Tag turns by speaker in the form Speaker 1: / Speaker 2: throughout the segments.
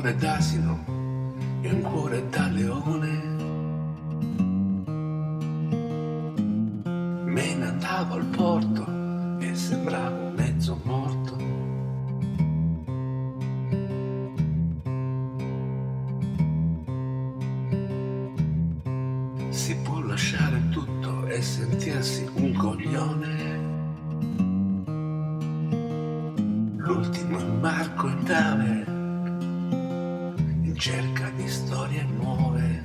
Speaker 1: cuore d'asino e un cuore da leone. Me ne andavo al porto e sembravo mezzo morto. Si può lasciare tutto e sentirsi un coglione. L'ultimo imbarco in nave in cerca di storie nuove.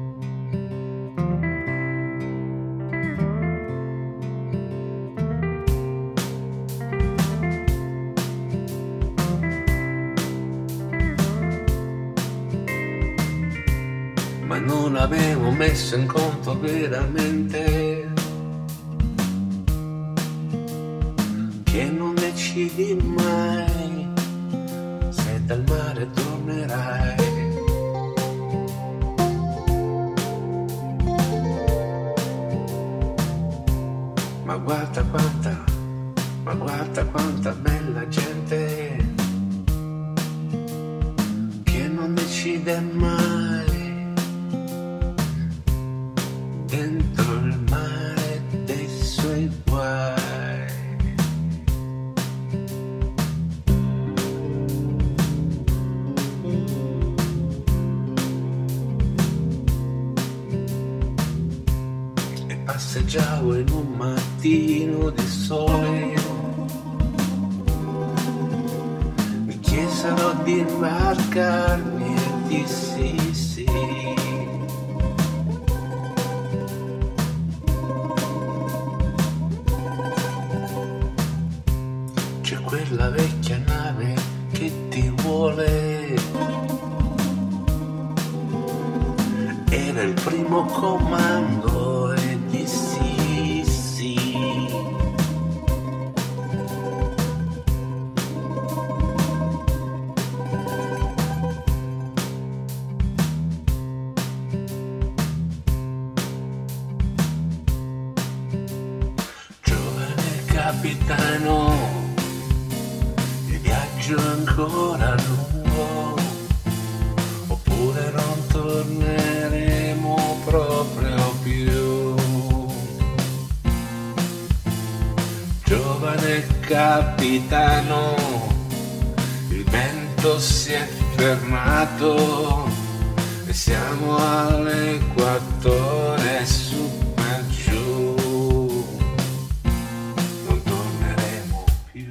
Speaker 1: Ma non avevo messo in conto veramente che non decidi mai se dal mare tornerai. Ma guarda quanta bella gente che non decide mai dentro il mare dei suoi guai. E passeggiavo in un mattino di sole, mi chiesero di imbarcarmi e dissi sì. C'è quella vecchia nave che ti vuole, era il primo comando e dissi sì. Giovane capitano, il viaggio è ancora lungo, oppure non torneremo proprio più. Giovane capitano, il vento si è fermato e siamo all'equatore su per giù. Non torneremo più.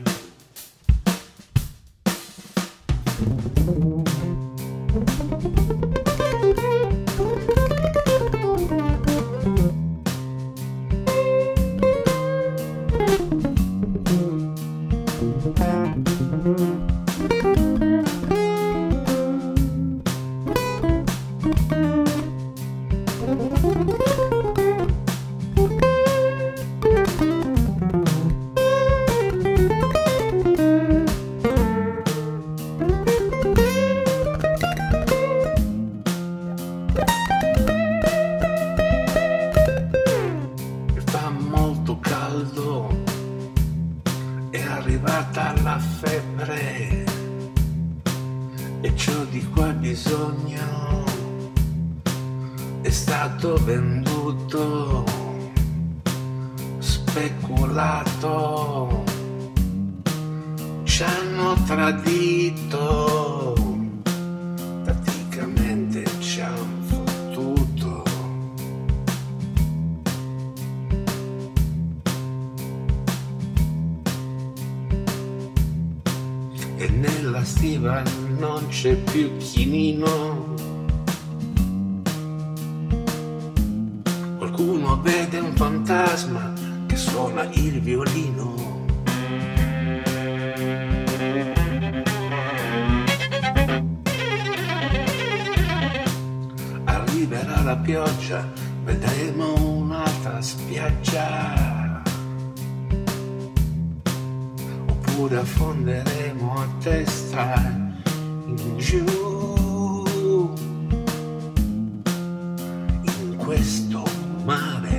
Speaker 1: Fa molto caldo, è arrivata la febbre e ciò di cui hai bisogno è stato venduto, speculato, ci hanno tradito, praticamente ci hanno fottuto. E nella stiva non c'è più chinino. Qualcuno vede un fantasma che suona il violino. Arriverà la pioggia, vedremo un'altra spiaggia. Oppure affonderemo a testa in giù in questo mare.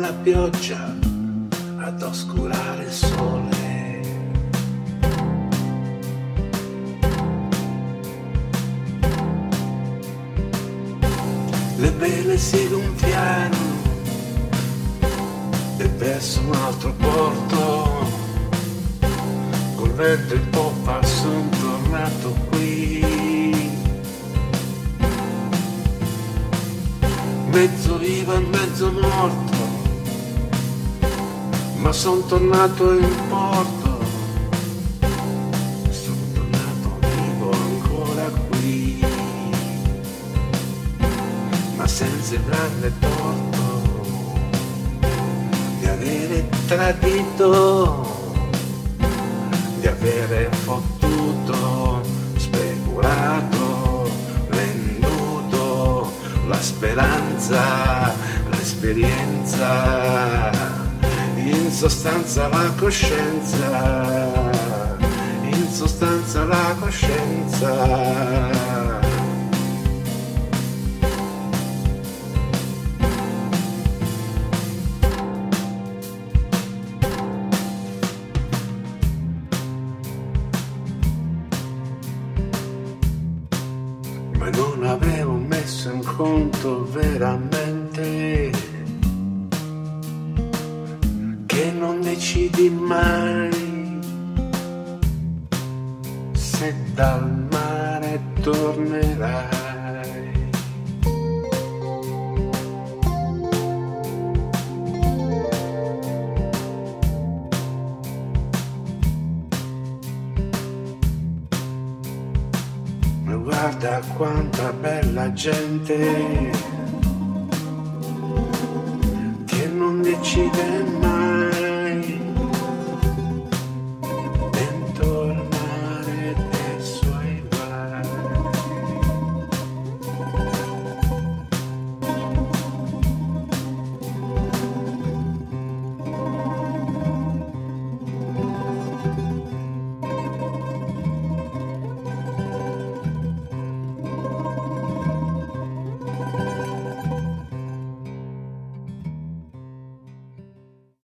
Speaker 1: la pioggia ad oscurare il sole. Le vele si gonfiano e verso un altro porto, col vento in poppa son tornato qui, mezzo vivo e mezzo morto, ma son tornato in porto, son tornato vivo ancora qui, ma senza il grande torto di avere tradito, di avere fottuto, speculato, venduto la speranza, l'esperienza, in sostanza la coscienza, in sostanza la coscienza. Ma non avevo messo in conto veramente che non decidi mai se dal mare tornerai. Ma guarda quanta bella gente che non decide